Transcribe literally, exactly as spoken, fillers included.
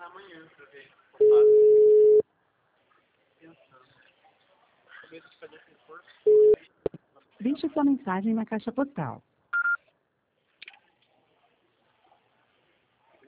amanhã pra ver como faz. Pensando. Talvez fazer esse esforço. Deixe sua mensagem na caixa postal.